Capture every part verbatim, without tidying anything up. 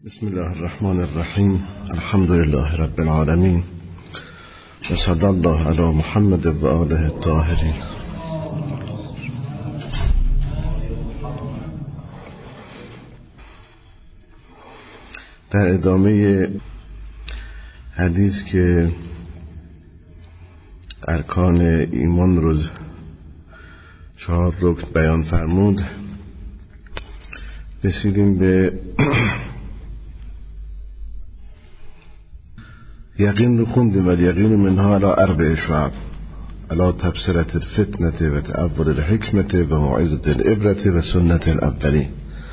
بسم الله الرحمن الرحیم. الحمد لله رب العالمین و صلی الله علی محمد و آله الطاهرین. در ادامه حدیث که ارکان ایمان رو چهار رکن بیان فرمود، رسیدیم به یقین رو خوندیم. ولی یقین منها علی اربع شعب، علی تبصرة الفتنة و تأول الحکمة و موعظة العبرة و سنت الاولین.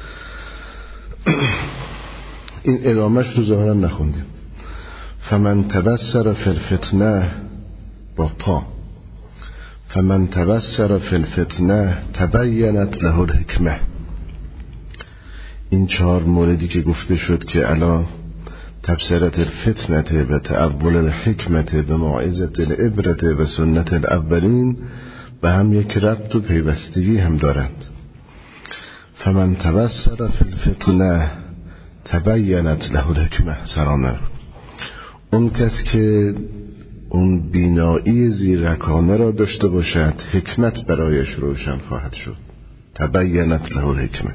این ادامهش رو ظاهرا نخوندیم. فمن تبصر فی الفتنه با تا فمن تبصر فی الفتنه تبینت له الحکمه. این چهار موردی که گفته شد که علی تبصرة الفتنة و تأول الحکمة و موعظة العبرة و سنت الاولین به هم یک ربط و پیوستگی هم دارند. فمن تبصر فی الفتنه تبینت له الحکمه سرانه، اون کس که اون بینایی زیرکانه را داشته باشد حکمت برایش روشن خواهد شد. تبینت له الحکمه.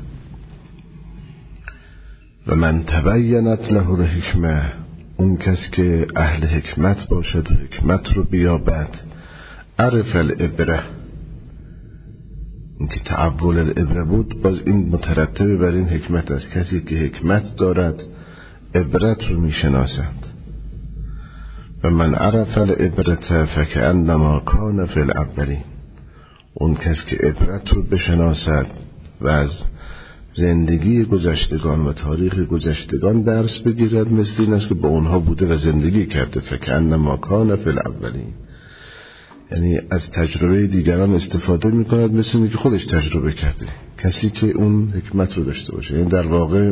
و من تبینت له الحکمه، اون کس که اهل حکمت باشد و حکمت رو بیابد. عرف العبره، این که تعول العبره بود، باز این مترتب بر این حکمت است. کسی که حکمت دارد عبرت رو میشناسد. و من عرف العبرة فکأنما کان فی الاولین، اون کس که عبرت رو بشناسد و از زندگی گذشتگان و تاریخ گذشتگان درس بگیرد، مثل این است که با اونها بوده و زندگی کرده. فکأنما کان فی الاولین، یعنی از تجربه دیگران استفاده میکند مثل این که خودش تجربه کرده. کسی که اون حکمت رو داشته باشه، یعنی در واقع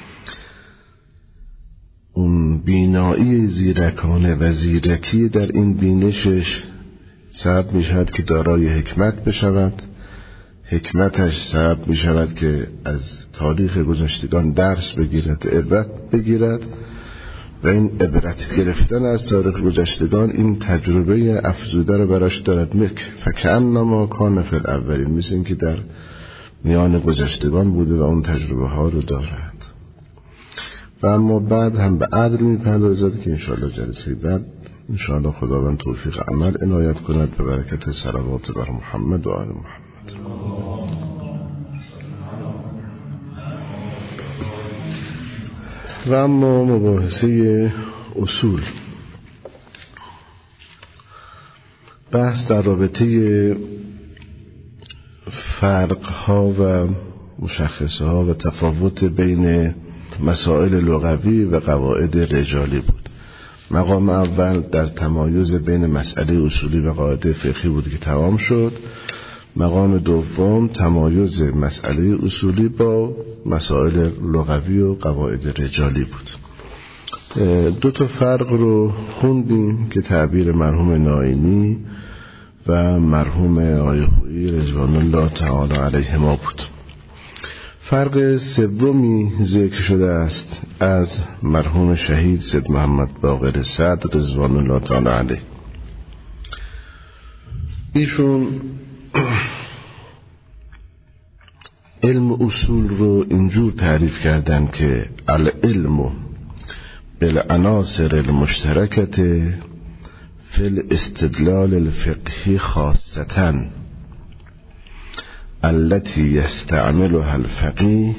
اون بینایی زیرکانه و زیرکی در این بینشش سبب میشود که دارای حکمت بشود. حکمتش سبب میشود که از تاریخ گذشتگان درس بگیرد، عبرت بگیرد. و این عبرت گرفتن از تاریخ گذشتگان این تجربه افزوده رو براش دارد. مک فکأنما کان فی الاولین، مثل این که در میان گذشتگان بوده و اون تجربه ها رو دارد. و اما بعد هم به عدل میپردازد که انشاءالله جلسه بعد انشاءالله خداوند توفیق عمل عنایت کند به برکت صلوات بر محمد و آل محمد. و اما مباحثه اصول، بحث در رابطه فرق ها و مشخصه ها و تفاوت بین مسائل لغوی و قواعد رجالی بود. مقام اول در تمایز بین مسئله اصولی و قاعده فقهی بود که تمام شد. مقام دوم تمایز مسئله اصولی با مسائل لغوی و قواعد رجالی بود. دو تا فرق رو خوندیم که تعبیر مرحوم نائینی و مرحوم آقای خویی رضوان الله تعالی علیهما بود. فرق سومی ذکر شده است از مرحوم شهید سید محمد باقر سعد رضوان الله تعالی علیه. ایشون علم اصول رو اینجور تعریف کردن که العلم بالعناصر المشترکت فی الاستدلال الفقهی خاصة التي يستعملها الفقيه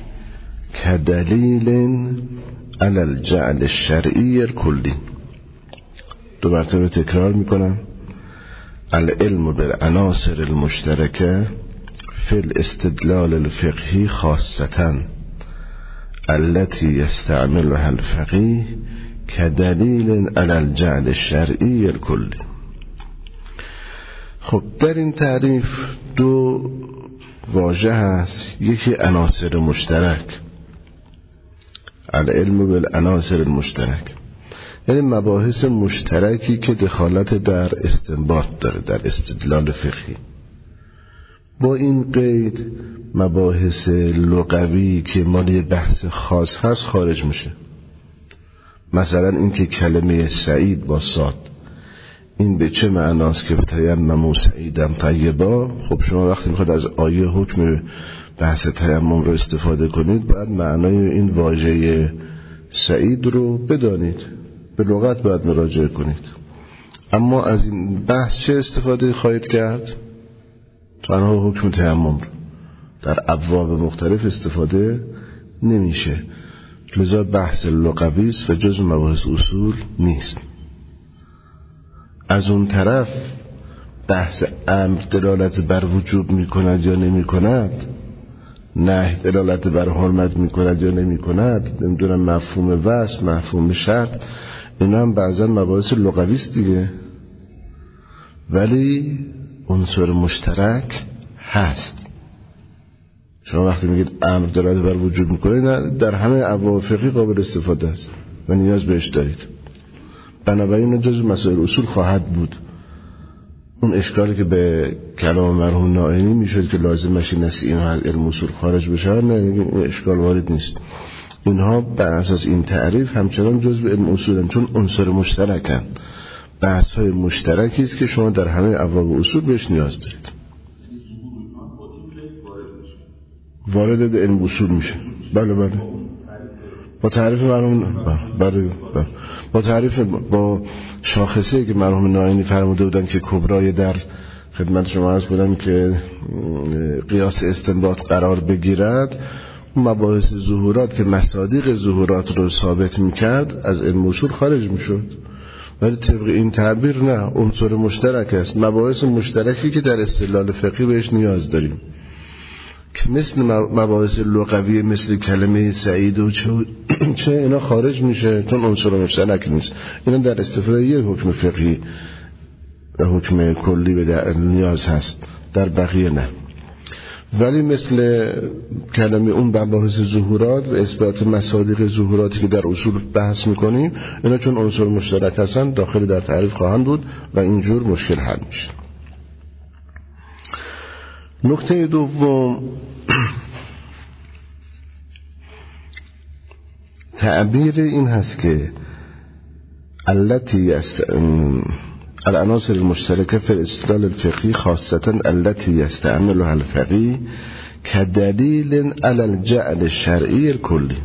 كدليل على الجعل الشرعي الكلي. دو مرتبه تکرار میکنم. العلم بالعناصر المشتركة في الاستدلال الفقهي خاصة التي يستعملها الفقيه كدليل على الجعل الشرعي الكلي. خب در این تعریف دو واژه هست. یکی عناصر مشترک، العلم بالعناصر المشترک، یعنی مباحث مشترکی که دخالت در استنباط داره، در استدلال فقهی. با این قید مباحث لغوی که مالی بحث خاص هست خارج میشه. مثلا این که کلمه سعید با صاد این به چه معناست که تیمموا سعیدا طیبا. خب شما وقتی میخواد از آیه حکم بحث تیمم رو استفاده کنید باید معنای این واژه سعید رو بدانید، به لغت باید مراجعه کنید. اما از این بحث چه استفاده خواهید کرد؟ تنها حکم تیمم رو در ابواب مختلف استفاده نمیشه، لذا بحث لغوی است و جزء مباحث اصول نیست. از اون طرف بحث امر دلالت بر وجوب میکند یا نمی کند، نهی دلالت بر حرمت میکند یا نمی کند، نمیدونم مفهوم وصل، مفهوم شرط، اینا هم بعضا مباحث لغوی است دیگه، ولی عنصر مشترک هست. شما وقتی میگید امر دلالت بر وجوب میکنه در همه ابواب فقهی قابل استفاده است و نیاز بهش دارید، بنابراین جزء مسائل اصول خواهد بود. اون اشکالی که به کلام مرحوم نائینی میشد که لازمش این است که اینها از علم اصول خارج بشن، نه این اشکال وارد نیست. اینها بر اساس این تعریف همچنان جزء علم اصولن، چون عنصر مشترکن، بحث های مشترکی است که شما در همه ابواب اصول بهش نیاز دارید. وارد علم اصول میشه. بله بله با تعریف مرحوم بله بله با تعریف با شاخصه که مرحوم نائینی فرموده بودن که کبرای در خدمت شما عرض کنم که قیاس استنباط قرار بگیرد، مباحث ظهورات که مصادیق ظهورات رو ثابت میکرد از علم اصول خارج میشد. ولی طبق این تعبیر نه، عنصر مشترک است، مباحث مشترکی که در استدلال فقهی بهش نیاز داریم که مثل مباحث لغوی مثل کلمه سعید و چه, چه اینا خارج میشه چون عنصر مشترک نیست. اینا در استفاده یک حکم فقهی و حکم کلی به نیاز هست، در بقیه نه. ولی مثل کلمه اون مباحث ظهورات و اثبات مصادیق ظهوراتی که در اصول بحث میکنیم، اینا چون عنصر مشترک هستن داخل در تعریف خواهند بود و اینجور مشکل حل میشه. نکته دوم تعبیر این هست که التي العناصر المشتركه في الاستدلال الفقهي خاصة التي يستعملها الفقيه كدليل على الجعل الشرعي الكلي.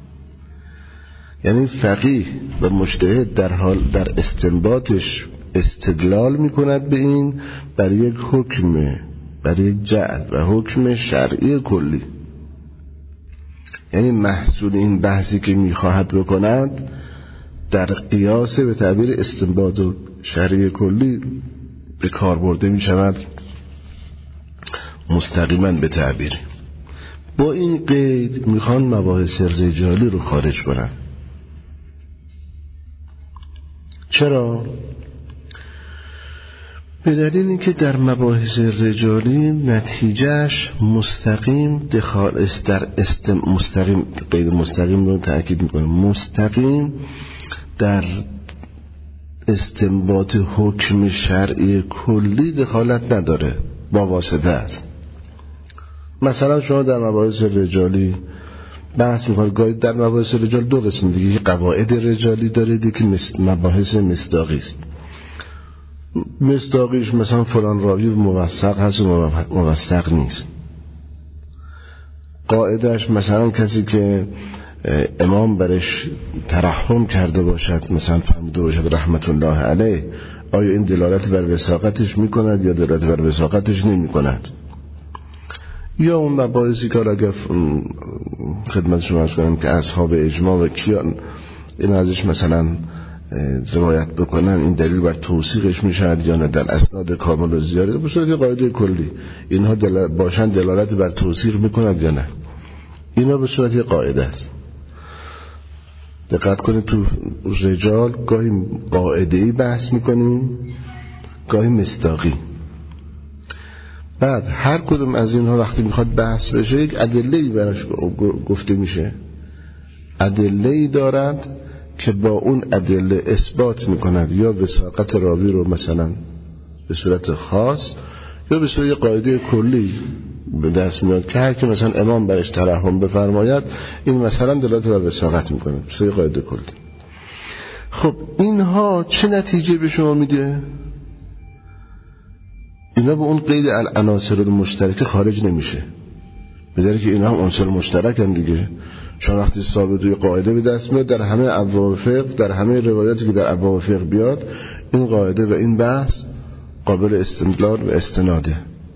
یعنی فقیه و مجتهد در حال در استنباطش استدلال میکند به این بر یک حکم، بر یک جعل و حکم شرعی کلی. یعنی محصول این بحثی که میخواهد بکند در قیاس به تعبیر استنباط و شرعی کلی به کار برده میشود مستقیما به تعبیر. با این قید میخوان مباحث رجالی رو خارج کنن. چرا؟ به دلیل اینکه در مباحث رجالی نتیجهش مستقیم دخال است در استم مستقیم قید مستقیم رو تأکید میکنه، مستقیم در استنباط حکم شرعی کلی دخالت نداره، با واسطه است. مثلا شما در مباحث رجالی بحث میکنید، گاهی در مباحث رجال دو قسم دیگه، قواعد رجالی دارید که مباحث مصداقی است. مصداقیش مثلا فلان راوی موثق هست و موثق نیست. قاعدش مثلا کسی که امام برش ترحم کرده باشد، مثلا فرموده باشد رحمت الله علیه، آیا این دلالت بر وثاقتش میکند یا دلالت بر وثاقتش نمیکند؟ یا اون مباحثی که اگر خدمت شما عرض کنم که اصحاب اجماع و کیان این ازش مثلا روایت بکنن، این دلیل بر توثیقش میشد یا نه در اسناد کامل و زیاده، به صورت قاعده کلی اینها دل... باشن دلالت بر توثیق میکند یا نه، اینا به صورت قاعده است. دقت کنید تو رجال گاهی قاعده‌ای بحث میکنیم، گاهی مصداقی. بعد هر کدوم از اینها وقتی میخواد بحث بشه یک ادله‌ای براش گفته میشه، ادله‌ای دارد که با اون ادله اثبات میکند یا وثاقت راوی رو مثلا به صورت خاص یا به صورت قاعده کلی به دست میاد که هر کی مثلا امام برش ترحم بفرماید این مثلا دلالت بر وساقت میکنه به صورت قاعده کلی. خب اینها چه نتیجه به شما میده؟ اینا به اون قید العناصر المشترکه خارج نمیشه، به دلیل که اینا هم عنصر مشترکن دیگه. چون وقتی ثابت روی قاعده به دست میاد در همه ابواب فقه، در همه روایاتی که در ابواب فقه بیاد، این قاعده و این بحث قابل استدلال و استناده.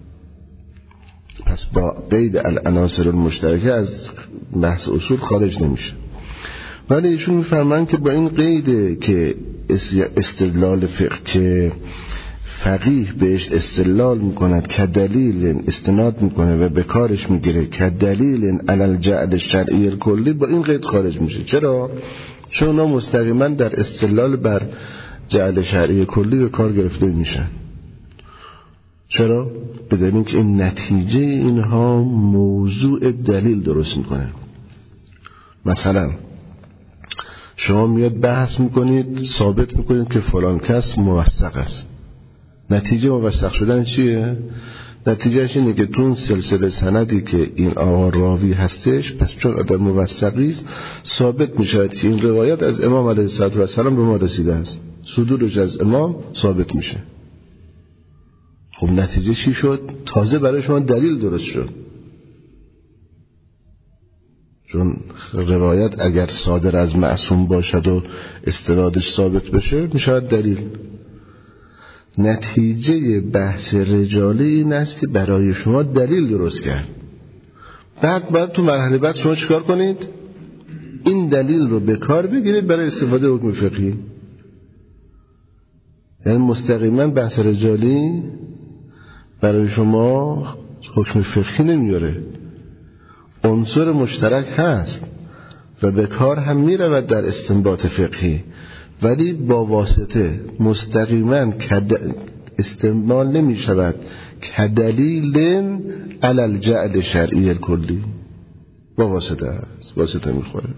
پس با قید العناصر المشترکه از بحث اصول خارج نمیشه. ولی ایشون میفهمن که با این قیده که استدلال فقه که فقیه بهش استدلال میکند که دلیل استناد میکنه و به کارش میگیره که دلیل علی الجعل الشرعی الکلی، با این قید خارج میشه. چرا؟ چون اونا مستقیما در استدلال بر جعل شرعی کلی به کار گرفته میشن. چرا؟ به دلیل که این نتیجه اینها موضوع دلیل درست میکنه. مثلا شما میاد بحث میکنید، ثابت میکنید که فلان کس موثق است. نتیجه موثق شدن چیه؟ نتیجهش اینه که تو اون سلسله سندی که این آقا راوی هستش، پس چون آدم موثقی است ثابت میشه که این روایت از امام علیه السلام به ما رسیده است، صدورش از امام ثابت میشه. خب نتیجه چی شد؟ تازه برای شما دلیل درست شد. چون روایت اگر صادر از معصوم باشد و استنادش ثابت بشه میشه دلیل. نتیجه بحث رجاله این است که برای شما دلیل درست کرد. بعد بعد تو مرحله بعد شما چیکار کنید؟ این دلیل رو به کار بگیرید برای استفاده حکم فقهی. یعنی مستقیما بحث رجالی برای شما حکم فقهی نمیاره، عنصر مشترک هست و به کار هم میرود در استنباط فقهی، ولی با واسطه مستقیما استعمال نمی شود که دلیل علی الجعل شرعی الکلی، با واسطه هست، واسطه میخوره.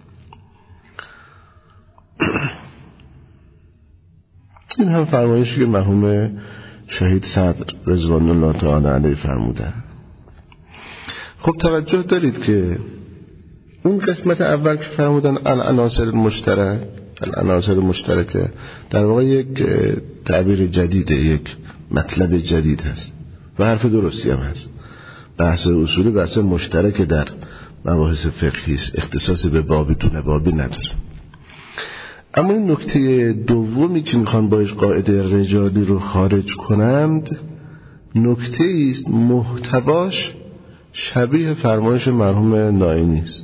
این هم فرمایشی که مرحوم شهید صدر رضوان الله تعالی علیه فرمودن. خب توجه دارید که اون قسمت اول که فرمودن العناصر المشترک، العناصر مشترکه در واقع یک تعبیر جدیده، یک مطلب جدید هست و حرف درستی هم هست. بحث اصولی بحث مشترک در مباحث فقهی است، اختصاص به بابی دون بابی نداره. اما این نکته دومی که میخوان باش قاعده رجالی رو خارج کنند، نکته است محتواش شبیه فرمایش مرحوم نائینی است.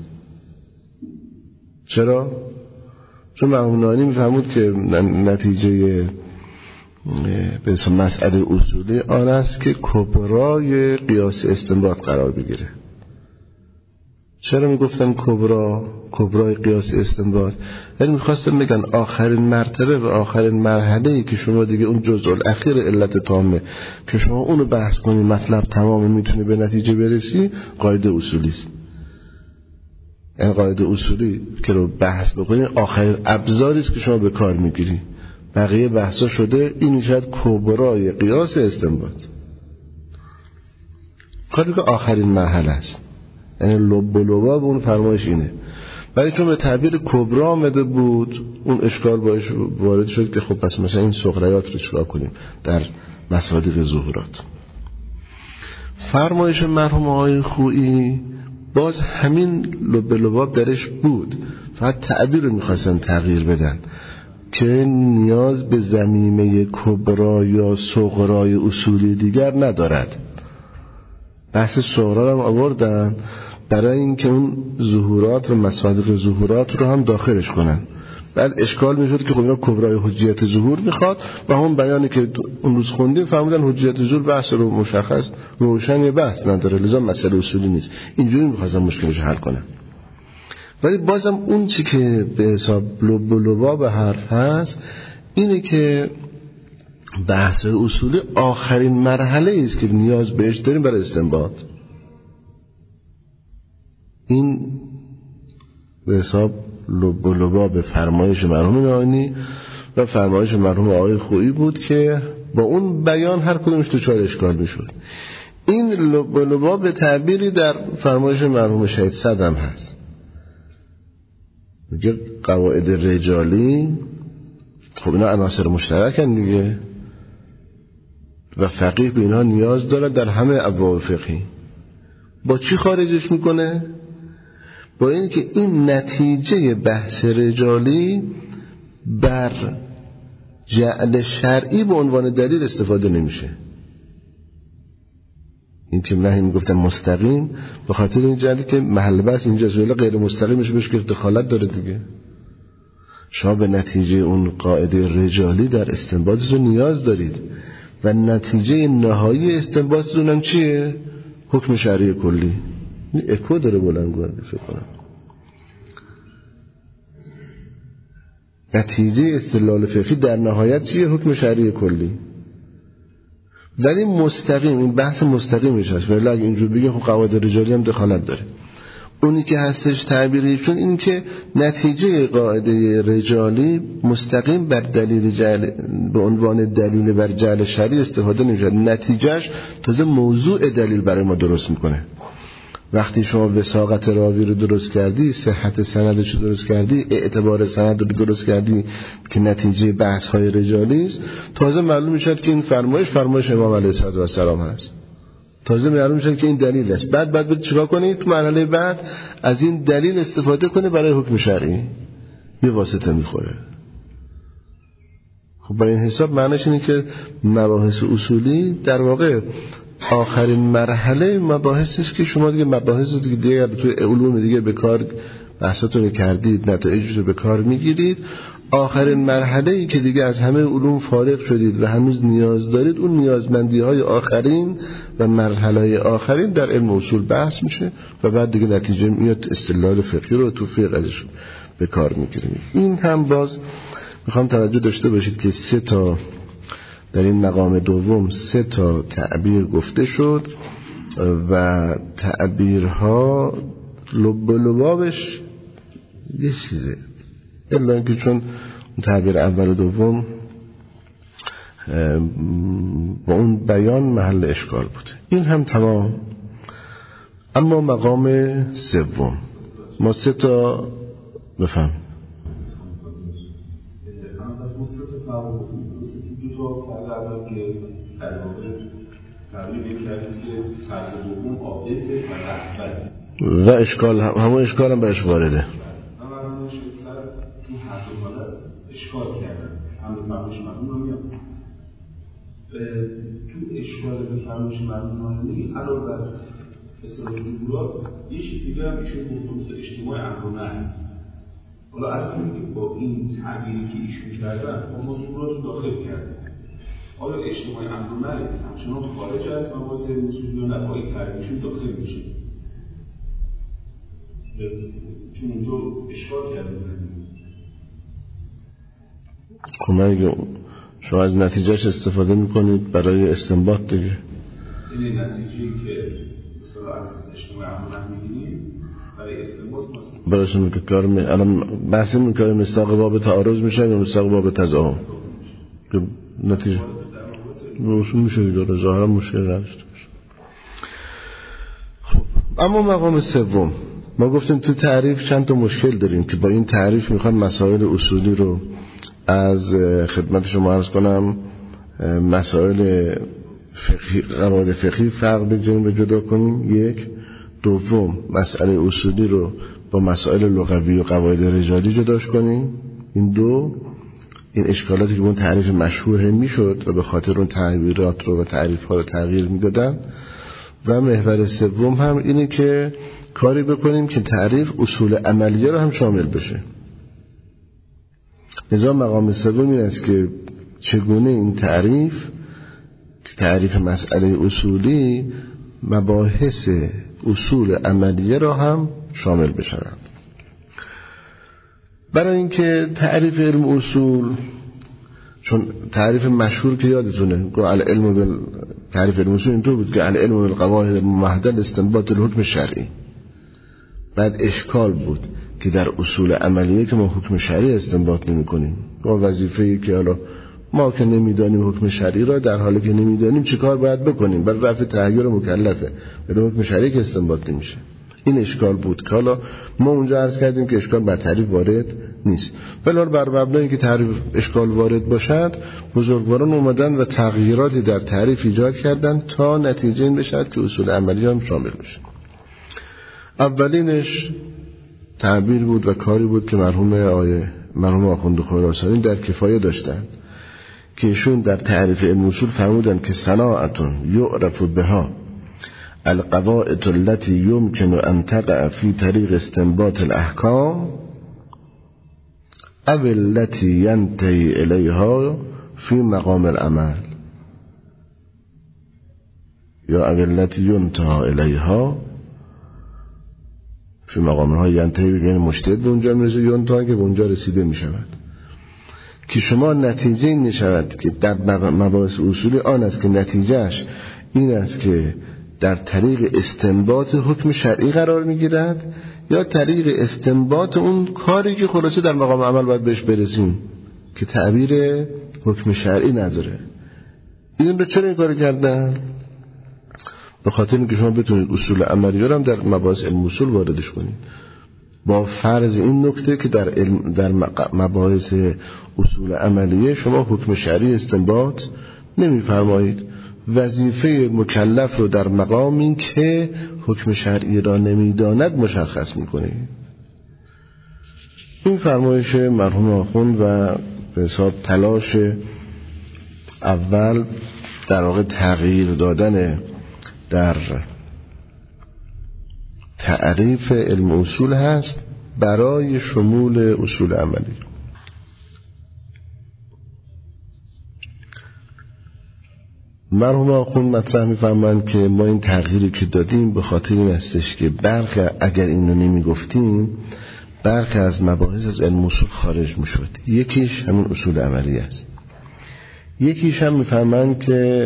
چرا؟ چون مرحوم نائینی میفهمود که نتیجه به اسم مسئله اصولی آن است که کبرای قیاس استنباط قرار بگیره. چرا میگفتم کبرا کبرای قیاس استنباط؟ یعنی میخواستم بگن آخرین مرتبه و آخرین مرحله‌ای که شما دیگه اون جزء الاخیر علت تامه که شما اونو بحث کنی مطلب تمام میتونه به نتیجه برسی، قاعده اصولی است. این قاعده اصولی که رو بحث بکنی آخرین ابزاری است که شما به کار میگیری. بقیه بحثا شده این شاید کبرای قیاس استنباط، کاری که آخرین مرحله است. یعنی لب و لباب اون فرمایش اینه. ولی چون به تعبیر کبرا آمده بود اون اشکال باش وارد شد که خب پس مثلا این صغریات رو چرا کنیم در مصادیق ظهورات. فرمایش مرحوم آقای خویی باز همین لب لباب درش بود، فقط تعبیر رو میخواستن تغییر بدن که نیاز به ضمیمه کبرا یا صغرای اصولی دیگر ندارد. بحث صغرا هم آوردن برای اینکه اون ظهورات و مصادیق ظهورات رو هم داخلش کنن. بعد اشکال میشد که خب اینا کبرای حجیت ظهور میخواد و هم بیانی که اون روز خوندیم فهمیدن حجیت ظهور بحث رو مشخص روشن بحث نداره، لذا مسئله اصولی نیست. اینجوری میخواستن مشکلش حل کنن. ولی بازم اون چی که به حساب لب و لباب حرف هست اینه که بحث اصولی آخرین مرحله است که نیاز بهش داریم برای استنباط. این به حساب لب و لباب فرمایش مرحوم نائینی و فرمایش مرحوم آقای خویی بود که با اون بیان هر کدومش دچار اشکال میشد. این لب و لبا به تعبیری در فرمایش مرحوم شهید صدم هست، میگه قواعد رجالی خب اینا عناصر مشترکن دیگه و فقیه به اینا نیاز داره در همه ابواب فقهی. با چی خارجش میکنه؟ با اینکه این نتیجه بحث رجالی بر جعل شرعی به عنوان دلیل استفاده نمیشه. این که من میگفتم مستقیم به خاطر این جهتی که محل بحث اینجاست، ولی غیر مستقیمش بهش که دخالت داره دیگه. شما به نتیجه اون قاعده رجالی در استنباطتون نیاز دارید و نتیجه نهایی استنباطتون هم چیه؟ حکم شرعی کلی. این اکو داره بلند فکر کنم. نتیجه استدلال فقهی در نهایت چیه؟ حکم شرعی کلی. ولی مستقیم، این بحث مستقیمش هست، ولی اگه اینجور بگیم خب قواعد رجالی هم دخالت داره. اونی که هستش تعبیریشون این که نتیجه قاعده رجالی مستقیم بر دلیل جعل به عنوان دلیل بر جعل شرعی استفاده نمیشه، نتیجهش تازه موضوع دلیل برای ما درست میکنه. وقتی شما وثاقت راوی رو درست کردی، صحت سندش رو درست کردی، اعتبار سند رو درست کردی که نتیجه بحث های رجالی است، تازه معلوم میشه که این فرمایش فرمایش امام علیه السلام هست. تازه معلوم میشه که این دلیل است. بعد بعد چیکار کنید؟ تو مرحله بعد از این دلیل استفاده کنه برای حکم شرعی. یه واسطه میخوره. خب با این حساب معنیش اینه که مباحث اصولی در واقع آخرین مرحله مباحثی است که شما دیگه مباحثی دیگه دیگه توی علوم دیگه به کار بحثاتون کردید، نتایجش رو به کار میگیرید. آخرین مرحله ای که دیگه از همه علوم فارغ شدید و هنوز نیاز دارید، اون نیازمندی های آخرین و مرحله آخرین در علم اصول بحث میشه و بعد دیگه نتیجه میاد استدلال فقهی رو تو فقه ازش به کار میگیرید. این هم باز میخوام توجه داشته باشید که سه تا در این مقام دوم سه تا تعبیر گفته شد و تعبیرها لب و لبابش یه چیزه، الا اینکه چون تعبیر اول و دوم با اون بیان محل اشکال بود. این هم تمام. اما مقام سوم ما سه تا بفهم که در واقع تعبیر کردیم که فرض دوم عادته و رهبره و اشکال هم همون اشکال هم برش وارده. من برای شکر تو هر دو حالت اشکال کردم، هم به فرمایش مرحوم رو تو اشکال به فرمایش مرحوم رو میگی علاوه بر اصطلاح جمهورات یه چیز دیگه هم ایشون گفته مثل اجتماع امر و نهی. حالا عرض کنیم که با این تعبیری که ایشون کردن ما جمهورات رو داخل کردیم. آیا اجتماع امر و نهی همچنان خارج از مباحث اصولی یا نه با این تعبیرشون داخل میشه؟ چون اونجا اشکال کرده بودن. کمک شما از نتیجهش استفاده میکنید برای استنباط دیگه. این نتیجه‌ای که مثلا از اجتماع امر و نهی میگیریم برای استنباط ما براشون که کار می الان بحث این که مصداق باب تعارض میشه یا مصداق باب تضاهم که نتیجه روشون میشه دیگه، ظاهرا مشکل نداشته باشه. خب اما مقام سوم ما گفتیم تو تعریف چند تا مشکل داریم که با این تعریف میخوام مسائل اصولی رو از خدمت شما عرض کنم. مسائل فقهی، قواعد فقهی فرق بگذاریم و جدا کنیم. یک. دوم مسئله اصولی رو با مسائل لغوی و قواعد رجالی جداش کنیم. این دو این اشکالاتی که اون تعریف مشهور میشد و به خاطر اون تعبیرات رو و تعریف ها رو تغییر میدادن. و محور سوم هم اینه که کاری بکنیم که تعریف اصول عملیه رو هم شامل بشه. نظام مقام سوم این است که چگونه این تعریف تعریف مسئله اصولی مباحث اصول عملیه را هم شامل بشوند. برای اینکه تعریف علم اصول، چون تعریف مشهور که یادتونه که العلم بال تعریف علم اصول اینطور بود که العلم بالقواعد الممهده لاستنباط الحکم شرعی. بعد اشکال بود که در اصول عملیه که ما حکم شرعی استنباط نمی کنیم، ما وظیفه‌ای که حالا ما که نمیدانیم حکم شرعی را، در حالی که نمیدانیم چه کار باید بکنیم برای رفع تغییر مکلفه، به حکم شرعی که استنباط نمیشه. این اشکال بود که حالا ما اونجا عرض کردیم که اشکال بر تعریف وارد نیست، ولی بر مبنای که تعریف اشکال وارد باشد بزرگواران اومدن و تغییراتی در تعریف ایجاد کردن تا نتیجه این بشد که اصول عملی هم شامل بشه. اولینش تعبیر بود و کاری بود که مرحوم آیه مرحوم آخوند خراسانی در کفایه داشتن که ایشون در تعریف علم اصول فرمودن که صناعتون یعرف بها القواعد التي يمكن ان تقع في طريق استنباط الاحكام او التي ينتهي اليها في مقام العمل یا او التي ينتهى اليها فی مقام ها ینتهی بگین مجتهد به اونجا میرسه، ینتهی که به اونجا رسیده میشود، که شما نتیجه این نشود که در مباحث اصولی آن است که نتیجهش این است که در طریق استنباط حکم شرعی قرار میگیرد یا طریق استنباط اون کاری که خلاصه در مقام عمل باید بهش برسیم که تعبیر حکم شرعی نداره. این رو چرا این کار کردن؟ به خاطر اینکه شما بتونید اصول عملی رو هم در مباحث علم اصول واردش کنید، با فرض این نکته که در علم در مباحث اصول عملیه شما حکم شرعی استنباط نمی‌فرمایید. وظیفه مکلف رو در مقامی که حکم شرعی را نمی‌داند مشخص می‌کنید. این فرمایش مرحوم آخوند و به حساب تلاش اول در واقع تغییر دادن در تعریف علم اصول هست برای شمول اصول عملی. مرحوم آخوند مطرح می‌فرمایند که ما این تغییری که دادیم به خاطر این هستش که برخی اگر اینو نمیگفتیم برخی از مباحث از علم اصول خارج میشد. یکیش همون اصول عملی است. یکیش هم می‌فرمایند که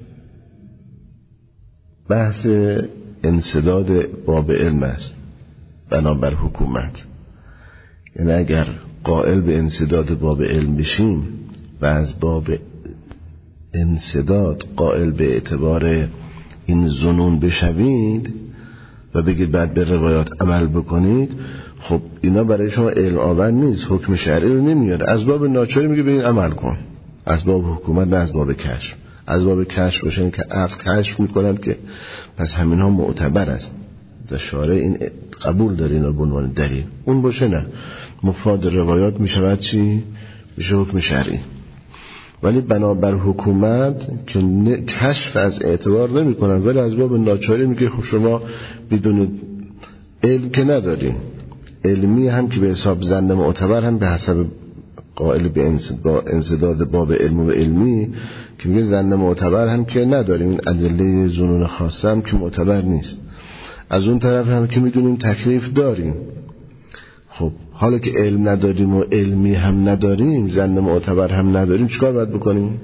بحث انسداد باب علم است بنابر حکومت. یعنی اگر قائل به انسداد باب علم بشیم و از باب انسداد قائل به اعتبار این ظنون بشوید و بگید بعد به روایات عمل بکنید، خب اینا برای شما علم آور نیست، حکم شرعی رو نمیاره. از باب ناچاری میگه به این عمل کن، از باب حکومت نه از باب کشف. از باب کشف باشه که عقل کشف میکنند که پس همین ها معتبر است و شارع این قبول داره اینا به عنوان دلیل. اون باشه نه، مفاد روایات میشود چی؟ میشه حکم شرعی. ولی بنابر حکومت که کشف از اعتبار نمی کنن، ولی از باب ناچاری میگه خب شما بدون علم که نداریم، علمی هم که به حساب زنده معتبر هم به حسب قائل به انسداد باب علم و علمی که میگه زنده معتبر هم که نداریم، این ادله ظنون خاصه هم که معتبر نیست. از اون طرف هم که میدونیم تکلیف داریم. خب حالا که علم نداریم و علمی هم نداریم، زنده معتبر هم نداریم، چیکار باید بکنیم؟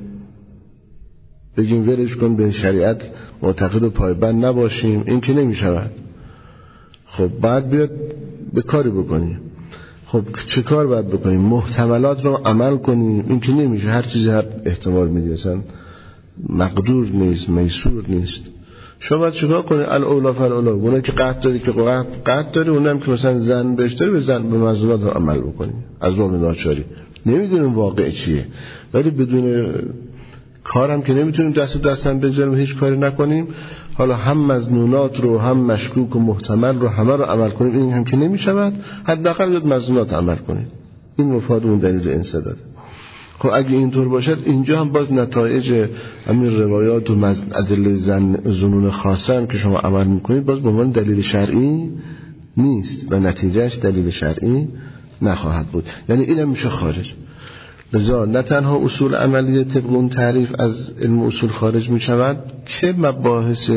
بگیم ولش کن، به شریعت معتقد و پایبند نباشیم؟ این که نمیشود. خب بعد بیاد به کاری بکنیم. خب چه کار باید بکنیم؟ محتملات رو عمل کنیم؟ این که نمیشه، هر چیزی هر احتمال میده، اصلا مقدور نیست، میسور نیست. شما باید چیکار کنید؟ الاولا فالاولا، اونایی که قطع داری که قطع داری، اونم که مثلا زن بهش داری به زن به مظلومات رو عمل بکنیم از باب ناچاری. نمیدونیم واقع چیه، ولی بدون کارم که نمیتونیم دست و دستم بذاریم و هیچ کاری نکنیم. حالا هم مظنونات رو هم مشکوک و محتمل رو همه رو عمل کنیم، این هم که نمیشود، حداقل بیاد مظنونات عمل کنیم. این مفاد اون دلیل انسداد. خب اگه اینطور باشد اینجا هم باز نتایج همین روایات و ادله زن ظنون خاصه هم که شما عمل میکنید باز به عنوان دلیل شرعی نیست و نتیجهش دلیل شرعی نخواهد بود. یعنی اینم میشه خارج. لذا نه تنها اصول عملیه طبق اون تعریف از علم اصول خارج میشود که مباحث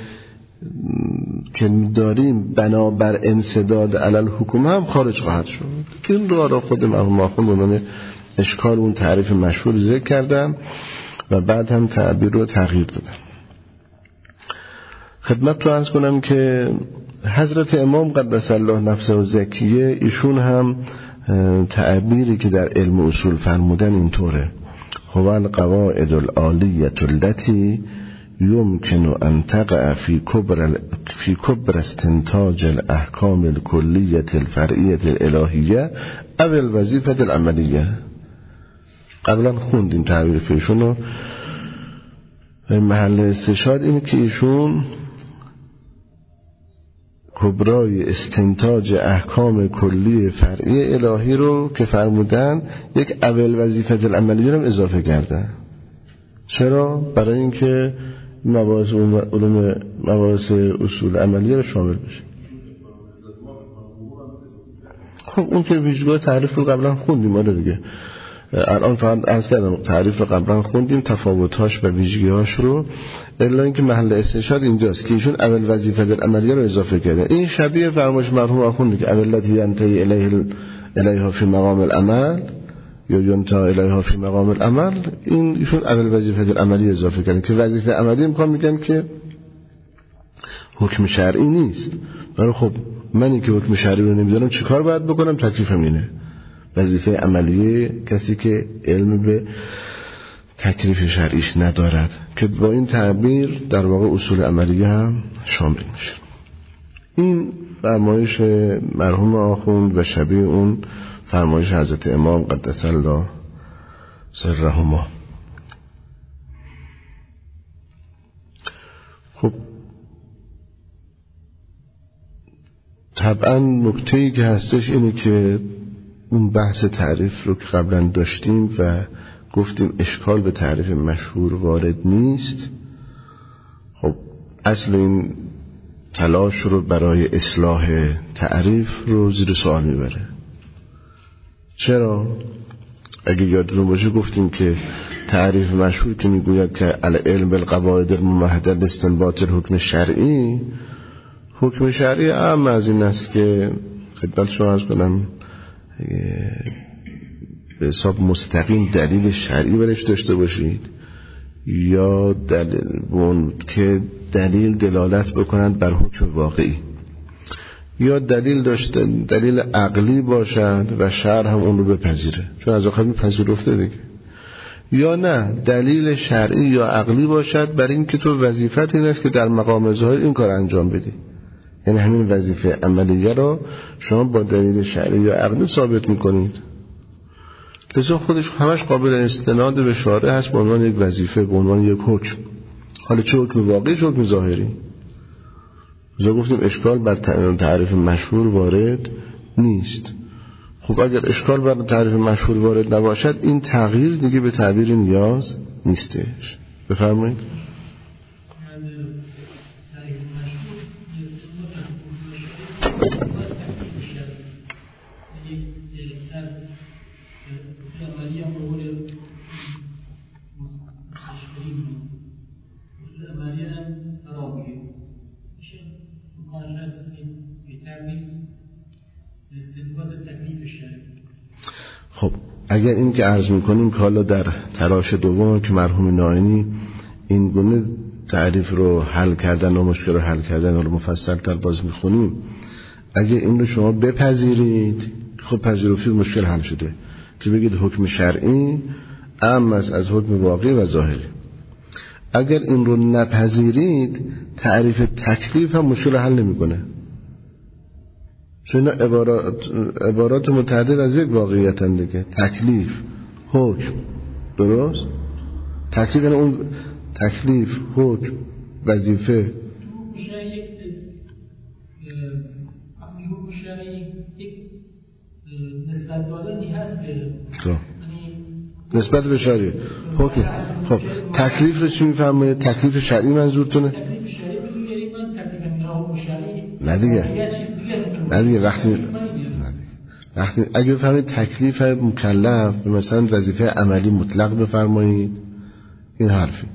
که داریم بنابر انسداد علل حکومه هم خارج خواهد شد. که این رو خود مرحوم آخوند بنامه اشکال اون تعریف مشهور ذکر کردم و بعد هم تعبیر رو تغییر دادم. خدمت تو عرض کنم که حضرت امام قدس الله نفسه و زکیه ایشون هم تعبیری که در علم اصول فرمودن اینطوره: هو القواعد العالیة التي يمكن أن تقع في كبر في كبر استنتاج الأحكام الكلية الفرعية الإلهية أو الوظيفة العملية. قبلا خوندیم تعبیر ایشون رو. محل استشهاد اینه که ایشون کبرای استنتاج احکام کلی فرعی الهی رو که فرمودن یک اول وظیفه العملیه رو اضافه کردن. چرا؟ برای اینکه مباحث علوم مباحث اصول عملیه رو شامل بشه. خب اون که ویژگاه تعریف رو قبلا خوندیم آره دیگه. الان فقط عرض کردم تعریف رو قبلا خوندیم، تفاوت‌هاش و ویژگی‌هاش رو، الا اینکه محل استشهاد اینجاست که ایشون اول وظیفه العملیه رو اضافه کرده. این شبیه فرمایش مرحوم آخونده که اولتی ینتهی الیه الیها فی مقام العمل یا ینتهی الیها فی مقام العمل، این ایشون اول وظیفه العملیه اضافه کرده که وظیفه عملی میخوام میگن که حکم شرعی نیست. ولی خب منی که حکم شرعی رو نمیدونم چیکار باید بکنم؟ تکلیفم اینه. وظیفه عملیه کسی که علم به تکلیف شرعیش ندارد که با این تعبیر در واقع اصول عملیه هم شامل میشه. این فرمایش مرحوم آخوند و شبیه اون فرمایش حضرت امام قدس الله سرهما. خب طبعا نکته‌ای که هستش اینه که اون بحث تعریف رو که قبلا داشتیم و گفتیم اشکال به تعریف مشهور وارد نیست. خب اصل این تلاش رو برای اصلاح تعریف رو زیر سوال میبره. چرا؟ اگه یادتون باشه گفتیم که تعریف مشهور که میگوید که العلم بالقواعد الممهده لاستنباط الحکم شرعی، حکم شرعی اهم از این است که خدمت شما عرض کنم به حساب مستقیم دلیل شرعی برش داشته باشید یا دلیل که دلیل دلالت بکنند بر حکم واقعی، یا دلیل داشته دلیل عقلی باشد و شرع هم اون رو بپذیره چون از آخر میپذیرفته دیگه، یا نه دلیل شرعی یا عقلی باشد برای اینکه تو وظیفت این است که در مقام ظاهر این کار انجام بدی. یعنی همین وظیفه عملیه رو شما با دلیل شرعی یا عقلی ثابت میکنید. لذا خودش همش قابل استناد به شارع هست به عنوان یک وظیفه، به عنوان یک حکم. حالا چه حکم واقعی چه حکم ظاهری. لذا گفتیم اشکال بر تعریف مشهور وارد نیست. خب اگر اشکال بر تعریف مشهور وارد نباشد این تغییر دیگه به تعبیر نیاز نیستش. بفرمایید. خب اگر این که عرض میکنیم که حالا در تلاش دوم که مرحوم نائینی این گونه تعریف رو حل کردن و مشکل رو حل کردن رو مفصل تر باز میخونیم، اگر این رو شما بپذیرید خب پذیرفتید مشکل حل شده که بگید حکم شرعی اهم است از حکم واقعی و ظاهری. اگر این رو نپذیرید تعریف تکلیف هم مشکل حل نمیکنه چون عبارات عبارات متعدد از یک واقعیتن دیگه. تکلیف، حکم، درست؟ تکلیف یعنی اون تکلیف، حکم، وظیفه. میشه یک حکم شرعی یک نسبت دادنی هست که نسبت به شرعی حکم. خب تکلیف رو چی میفهمه؟ تکلیف شرعی منظورتونه؟ تکلیف شرعی میگه من تکلیف میگم شرعی نه دیگه نه دیگه وقتی وقتی اگه بفرمایید تکلیف مکلف مثلا وظیفه عملی مطلق بفرمایید این حرفی،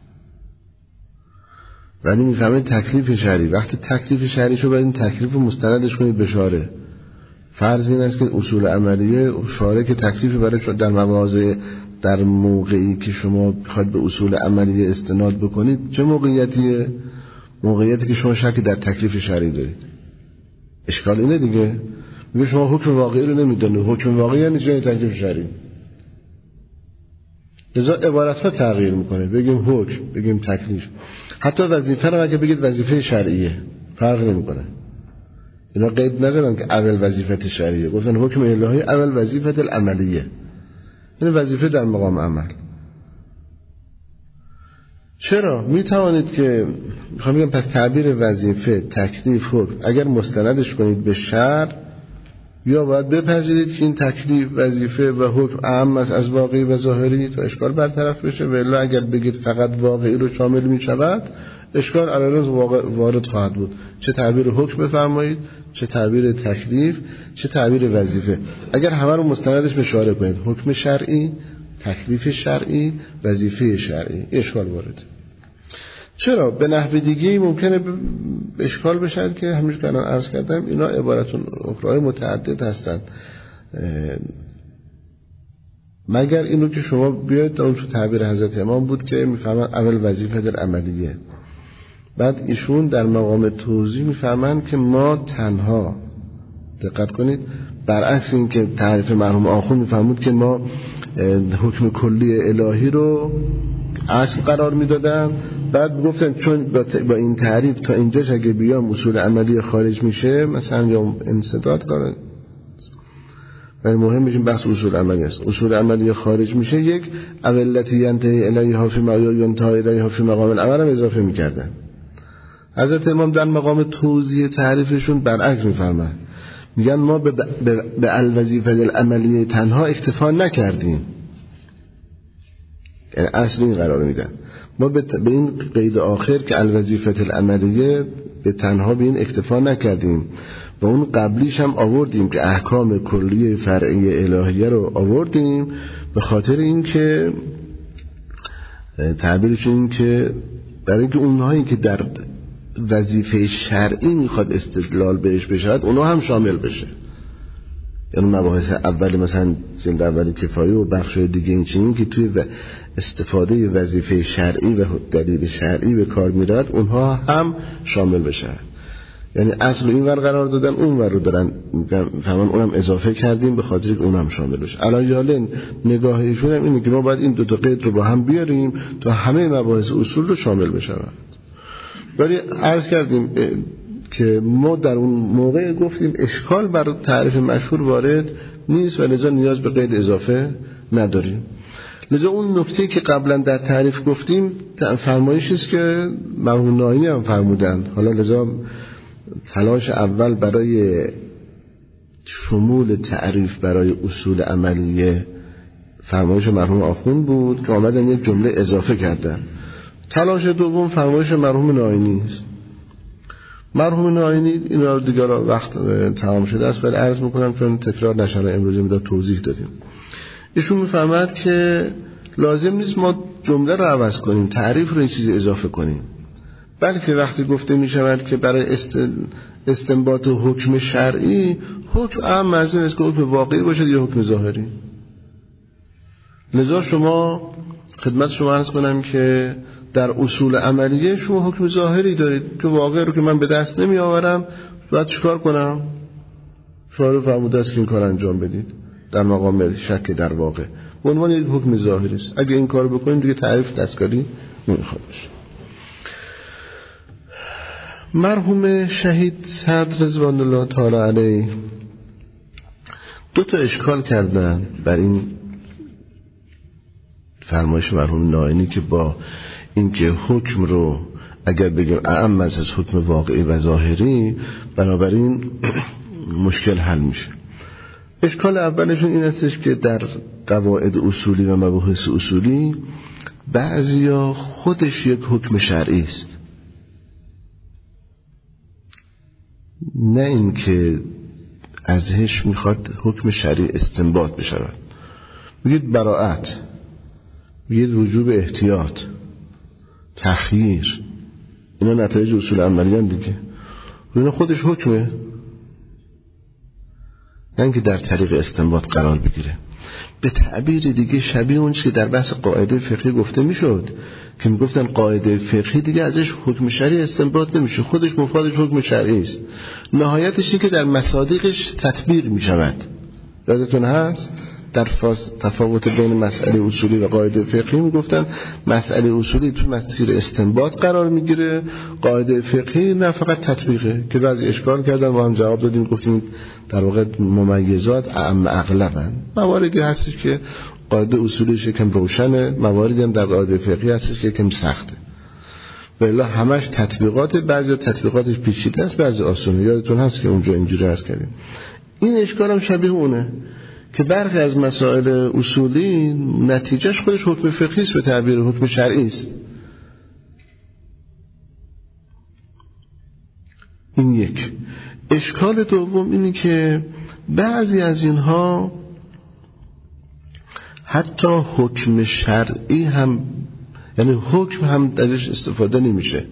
ولی میفهمید تکلیف شرعی وقتی تکلیف شرعی شو باید این تکلیف رو مستندش کنید به شارع. فرض این است که اصول عملیه شارع که تکلیف برای در مواضع در موقعی که شما بخواید به اصول عملیه استناد بکنید چه موقعیتیه؟ موقعیتی که شما شک در تکلیف شرعی دارید. اشکال اینه دیگه، میگه شما حکم واقعی رو نمیدونید. حکم واقعی یعنی چه؟ تکلیف شرعی. لذا عبارت‌ها تغییر میکنه، بگیم حکم، بگیم تکلیف. حتی وظیفه رو اگه بگید وظیفه شرعیه فرق نمیکنه. اینا قید نزدن که اول وظیفه شرعیه، گفتن حکم الهی اول وظیفه العملیه، یعنی وظیفه در مقام عمل. چرا؟ میتوانید که میخوام بگم پس تعبیر وظیفه، تکلیف، حکم اگر مستندش کنید به شرع، یا باید بپذیرید که این تکلیف، وظیفه و حکم اهم است از واقعی و ظاهری تا اشکال برطرف بشه، و الا اگر بگید فقط واقعی رو شامل میشود اشکال علیرض وارد خواهد بود. چه تعبیر حکم بفرمایید، چه تعبیر تکلیف، چه تعبیر وظیفه. اگر همه رو مستندش به شارع کنید، حکم شرعی، تکلیف شرعی، وظیفه شرعی، اشکال وارد. چرا؟ به نحو دیگه ممکنه اشکال بشن که همونجور که الان عرض کردم اینا عبارتون اخرای متعدد هستن، مگر اینو که شما بیاید اون تو تعبیر حضرت امام بود که میفهمن اول وظیفه در عملیه، بعد ایشون در مقام توضیح میفهمن که ما تنها، دقت کنید، برعکس این که تعریف مرحوم آخوند میفهمود که ما حکم کلی الهی رو اصل قرار میدادن، بعد گفتن چون با این تعریف تا اینجاش اگه بیام اصول عملی خارج میشه، مثلا یا انسداد کنه، ولی مهم میشه بحث اصول عملی است، اصول عملی خارج میشه، یک اولتی ینتهی الیها فی مقام ینتهی الیها فی مقام العمل هم اضافه میکردن. حضرت امام در مقام توضیح تعریفشون برعکس میفرمایند، میگن ما به به الوظیفه العملیه تنها اکتفا نکردیم، یعنی اصل این قرار میدن، ما به این قید آخر که الوظیفه العملیه به تنها به این اکتفا نکردیم و اون قبلیش هم آوردیم که احکام کلیه فرعی الهیه رو آوردیم، به خاطر این که تعبیرش این که برای اینکه اونهایی که در وظیفه شرعی میخواد استدلال بهش بشود اونها هم شامل بشه، یعنی مباحث اولی مثلا جلد اولی کفایه و بخش دیگه این چنین که توی استفاده وظیفه شرعی و دلیل شرعی به کار میرد اونها هم شامل بشه، یعنی اصل این ور قرار دادن اون ور رو دارن فهمان اونم اضافه کردیم به خاطر که اونم شامل بشه. علایالن نگاه ایشون هم اینه که ما باید این دو تا قید رو با هم بیاریم تا همه مباحث اصول رو شامل بشه. ولی عرض کردیم که ما در اون موقع گفتیم اشکال بر تعریف مشهور وارد نیست و لذا نیاز به قید اضافه نداریم. لذا اون نکته که قبلا در تعریف گفتیم فرمایشی است که مرحوم ناینی هم فرمودن، حالا لذا تلاش اول برای شمول تعریف برای اصول عملیه فرمایش مرحوم آخوند بود که آمدن یک جمله اضافه کردن. تلاش دوم فرمایش مرحوم ناینی است. مرحوم ناینی این را دیگر وقت تمام شده است ولی عرض میکنم چون تکرار نشه، امروز میداد توضیح دادیم. ایشون میفهمد که لازم نیست ما جمله رو عوض کنیم، تعریف رو این چیز اضافه کنیم، بلکه وقتی گفته میشود که برای است... استنباط حکم شرعی، حکم اهم از این است که حکم واقعی باشد یا حکم ظاهری. لذا شما خدمت شما عرض کنم که در اصول عملیه شما حکم ظاهری دارید که واقع رو که من به دست نمی آورم باید چکار کنم؟ شما رو فرموده است که این کار انجام بدید در مقام شک در واقع به عنوان یک حکم ظاهری است. اگه این کار بکنیم دیگه تعریف دستکاری نمیخواد بشه. مرحوم شهید صدر رضوان الله تعالی علیه دو تا اشکال کردن بر این فرمایش مرحوم ناینی که با اینکه حکم رو اگر بگیم اعم از حکم واقعی و ظاهری بنابراین مشکل حل میشه. اشکال اولشون این استش که در قواعد اصولی و مباحث اصولی بعضیا خودش یک حکم شرعی است، نه اینکه ازش میخواد حکم شرعی استنباط بشود. بگید براءت، بگید وجوب احتیاط، تخییر، اینا نتایج اصول عملی هم دیگه، اینا خودش حکمه، نه اینکه در طریق استنباط قرار بگیره. به تعبیر دیگه شبیه اون چیزی در بحث قاعده فقهی گفته میشد که میگفتن قاعده فقهی دیگه ازش حکم شرعی استنباط نمیشه، خودش مفادش حکم شرعی است، نهایتش این که در مصادیقش تطبیق میشود. یادتون هست در تفاوت بین مسئله اصولی و قاعده فقهی میگفتن مسئله اصولی تو مسیر استنباط قرار میگیره، قاعده فقهی نه فقط تطبیقه، که بعضی اشکال کردن ما هم جواب دادیم گفتیم در واقع ممیزات اعم اغلبن. مواردی هستش که قاعده اصولیش یکم روشنه، مواردی هم در قاعده فقهی هستش که یکم سخته. ولی همش تطبیقات، بعضی تطبیقاتش پیچیده است، بعضی آسونه. یادتون هست که اونجا اینجوری عرض کردیم. این اشکال هم شبیه اونه که برخی از مسائل اصولی نتیجهش خودش حکم فقهی است، به تعبیر حکم شرعی است. این یک. اشکال دوم اینی که بعضی از اینها حتی حکم شرعی هم، یعنی حکم هم ازش استفاده نمیشه،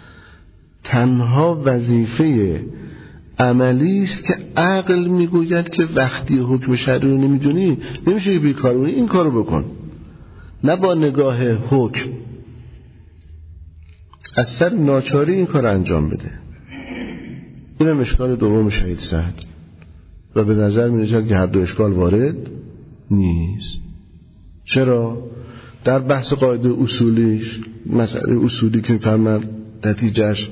تنها وظیفه عملی است که عقل میگوید که وقتی حکم شرعی رو نمیدونی نمیشه که بیکار بونی، این کارو بکن، نه با نگاه حکم، از سر ناچاری این کار انجام بده. این هم اشکال دوم شهید سعد و به نظر می رسد که هر دو اشکال وارد نیست. چرا؟ در بحث قاعده اصولیش، مسئله اصولی که میفهمن نتیجهش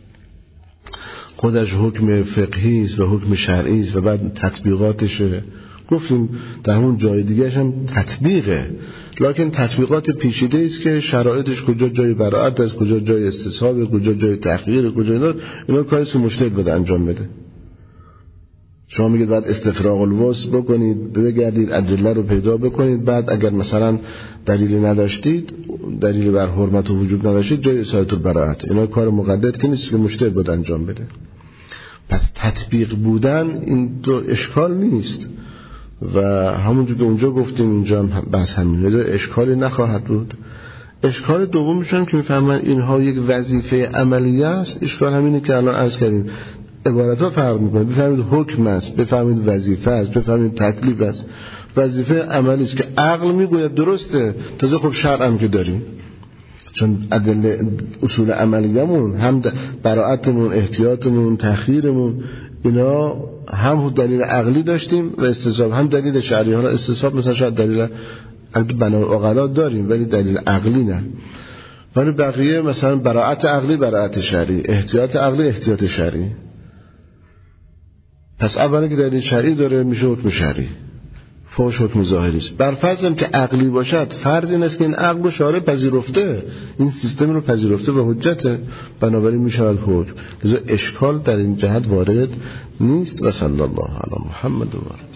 خودش حکم فقهی است و حکم شرعی است و بعد تطبیقاتشه، گفتیم در اون جای دیگهش هم تطبیقه، لکن تطبیقات پیچیده است که شرایطش کجا جای براعت است، کجا جای استصحاب، کجا جای تحقیر، کجا اینا اینا کاری است که مجتهد بده انجام بده. شما میگید بعد استفراغ الوسع بکنید، بگردید ادله رو پیدا بکنید، بعد اگر مثلا دلیلی نداشتید، دلیلی بر حرمت و وجوب نداشتید، جای اصالت البراءت. اینا کار مقدد که نیست که مجتهد بده انجام بده. پس تطبیق بودن این دو اشکال نیست و همونجور که اونجا گفتیم اینجا هم بحث همینه، اشکالی نخواهد بود. اشکال دومش هم که میفهمن اینها یک وظیفه عملیه است. اشکال همینه که الان عرض کردیم، عبارت ها فرق میکنه. بفهمید حکم است، بفهمید وظیفه است، بفهمید تکلیف است. وظیفه عملی است که عقل میگوید درسته، تازه خب شرع هم که داریم، چون ادله اصول عملیمون هم براعتمون، احتیاطمون، تخییرمون، اینا هم دلیل عقلی داشتیم و استصحاب، هم دلیل شرعی. ها را استصحاب مثلا شاید دلیل بنا عقلا داریم ولی دلیل عقلی نه، ولی بقیه مثلا براعت عقلی، براعت شرعی، احتیاط عقلی، احتیاط شرعی. پس اولا که دلیل شرعی داره میشه حکم شرعی، فوش حکم ظاهری است. بر فرض هم که عقلی باشد، فرض این است که این عقل رو شارع پذیرفته، این سیستم رو پذیرفته و حجته، بنابراین میشود حکم. لذا اشکال در این جهت وارد نیست. و صلی الله علی محمد و